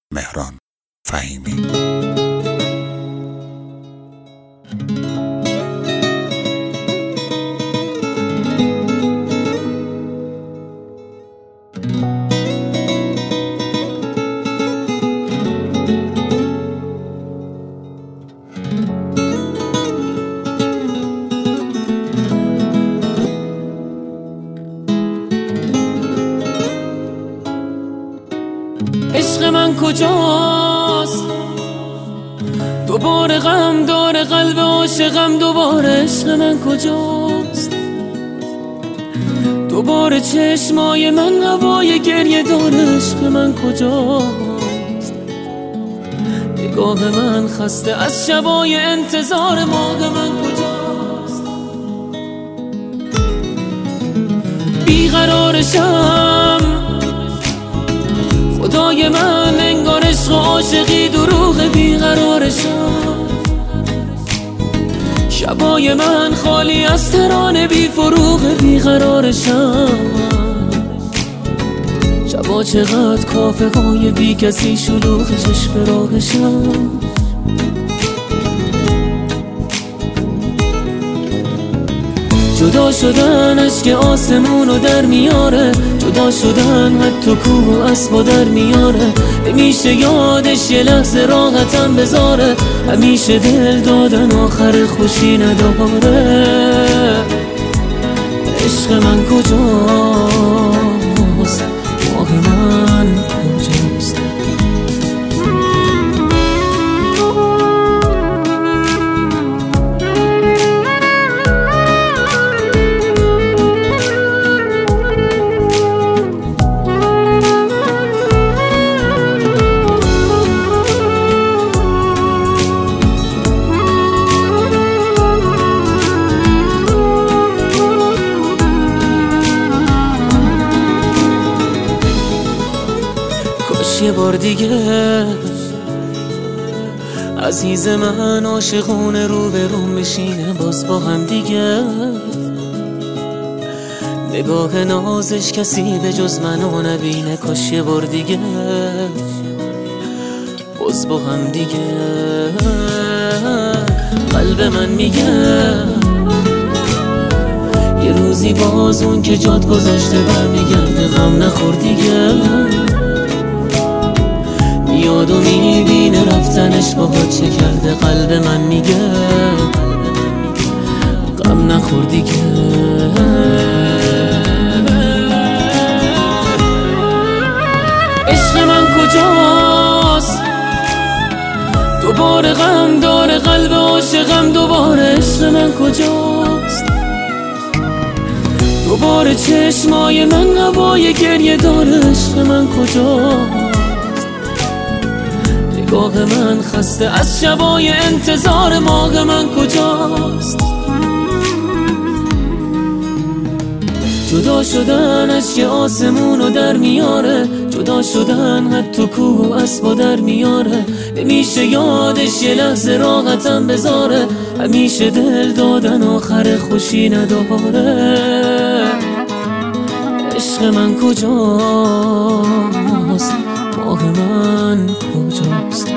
مهران فهیمی. عشق من کجاست؟ دوباره غم داره قلب عاشقم، دوباره عشق من کجاست؟ دوباره چشمای من هوای گریه داره، عشق من کجاست؟ نگاه من خسته از شبای انتظار، ماه من کجاست؟ بیقرارشم خدای من، انگار عشق و عاشقی دروغ، بیقرارشم. شبای من خالی از ترانه بی فروغ، بیقرارشم. شبا چقدر کافه های بی کسی شلوغ، چشم راهشم. جدا شدن اشک آسمونو در میاره، جدا شدن حتی کوه و اسبا در میاره. نمیشه یادش یه لحظه راحتم بذاره، همیشه دل دادن آخر خوشی نداره. عشق من کجاست؟ ماه من کجاست؟ یه بار دیگه عزیز من عاشقونه رو به روم بشینه باز با هم دیگه. نگاه نازش کسی به جز منو نبینه، کاش یه بار دیگه باز با هم دیگه. قلب من میگه یه روزی باز اون که جات گذاشته برمیگرده، غم نخور دیگه. یادو میبینه رفتنش باهات چه کرده، قلب من میگه غم نخور دیگه. عشق من کجاست؟ دوباره غم داره قلب عاشقم، دوباره عشق من کجاست؟ دوباره چشمای من هوای گریه داره، عشق من کجاست؟ نگاه من خسته از شبای انتظار، ماه من کجاست؟ جدا شدن اشک آسمونو در میاره، جدا شدن حتی کوه و اسبا در میاره. نمیشه یادش یه لحظه راحتم بذاره، همیشه دل دادن آخر خوشی نداره. عشق من کجاست؟ ماه من کجاست؟